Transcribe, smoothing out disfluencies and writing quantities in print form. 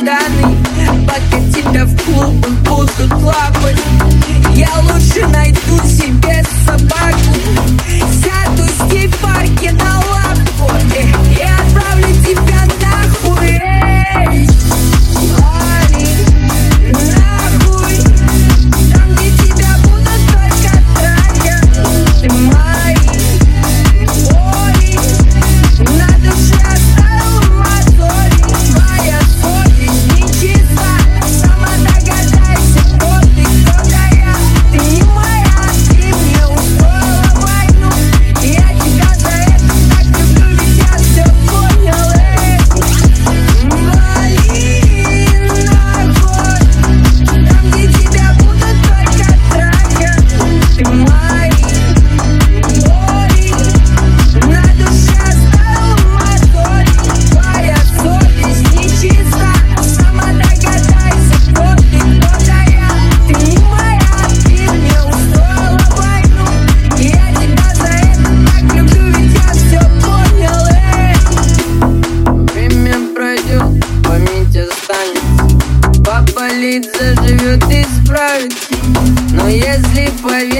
чемоданы, пока тебя в клубы будут лапать. Я лучше найду себе собаку, сяду с ней в парке на лапку и отправлю тебя нахуй. Парень, нахуй, там, где тебя будут только трахать. Ты мои ори, на душе оставил мозоли. Твоя совесть нечиста, сама догадайся, кто ты, кто я. Ты не моя, ты мне устроила войну. Я тебя за это так люблю, ведь я все понял. Вали нахуй, там, где тебя будут только трахать. Ты мои ори, на душе оставил мозоли. Твоя совесть нечиста, сама догадайся, кто ты, кто я. Ты не моя, ты мне устроила войну. Я тебя за это так люблю, ведь я все понял. Время пройдет, память останется, поболит, заживет, исправится. Но если поверить